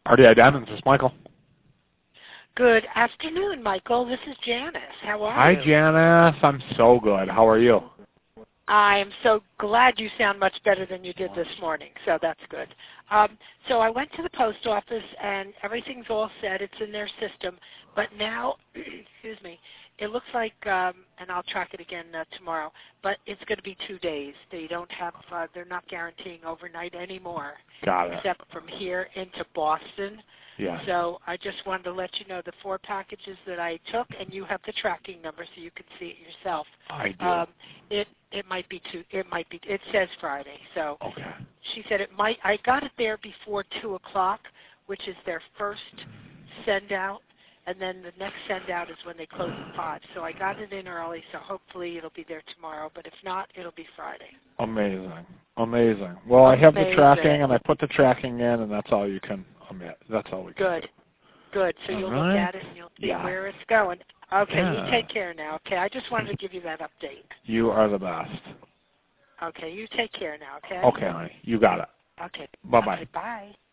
RDI Diamonds, this is Michael. Good afternoon, Michael. This is Janice. How are Hi, you? Hi, Janice. I'm so good. How are you? I am so glad you sound much better than you did this morning, so that's good. So I went to the post office, and everything's all set. It's in their system. But now, excuse me, it looks like, and I'll track it again tomorrow, but it's going to be 2 days. They don't have, they're not guaranteeing overnight anymore. Got it. Except from here into Boston. Yeah. So I just wanted to let you know the 4 packages that I took, and you have the tracking number so you can see it yourself. I do. It might be it says Friday. So okay. She said it might. I got it there before 2 o'clock, which is their first send out, and then the next send out is when they close at 5. So I got it in early, so hopefully it'll be there tomorrow. But if not, it'll be Friday. Amazing. Amazing. Well, I have the tracking, and I put the tracking in, and that's all you can omit. That's all we can do. Good. So you'll look at it, and you'll see where it's going. Okay, you take care now, okay? I just wanted to give you that update. You are the best. Okay, you take care now, okay? Okay, honey. You got it. Okay. Bye-bye. Okay, bye.